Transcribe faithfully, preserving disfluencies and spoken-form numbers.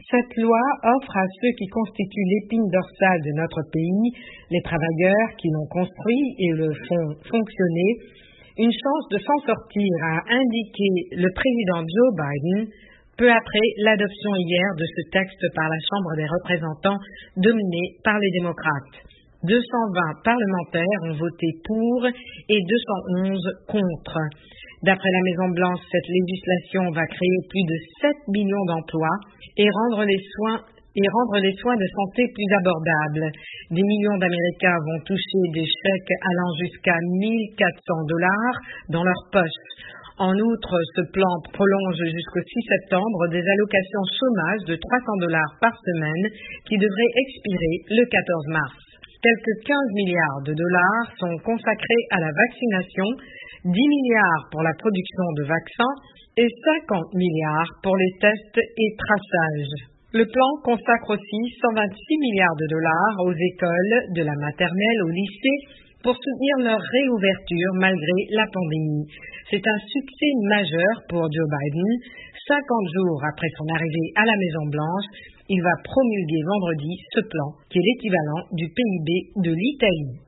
Cette loi offre à ceux qui constituent l'épine dorsale de notre pays, les travailleurs qui l'ont construit et le font fonctionner, une chance de s'en sortir, a indiqué le président Joe Biden peu après l'adoption hier de ce texte par la Chambre des représentants dominée par les démocrates. deux cent vingt parlementaires ont voté pour et deux cent onze contre. D'après la Maison-Blanche, cette législation va créer plus de sept millions d'emplois et rendre les soins et rendre les soins de santé plus abordables. Des millions d'Américains vont toucher des chèques allant jusqu'à mille quatre cents dollars dans leur poche. En outre, ce plan prolonge jusqu'au six septembre des allocations chômage de trois cents dollars par semaine qui devraient expirer le quatorze mars. Quelques quinze milliards de dollars sont consacrés à la vaccination, dix milliards pour la production de vaccins et cinquante milliards pour les tests et traçages. Le plan consacre aussi cent vingt-six milliards de dollars aux écoles, de la maternelle au lycée, pour soutenir leur réouverture malgré la pandémie. C'est un succès majeur pour Joe Biden. cinquante jours après son arrivée à la Maison-Blanche, il va promulguer vendredi ce plan, qui est l'équivalent du P I B de l'Italie.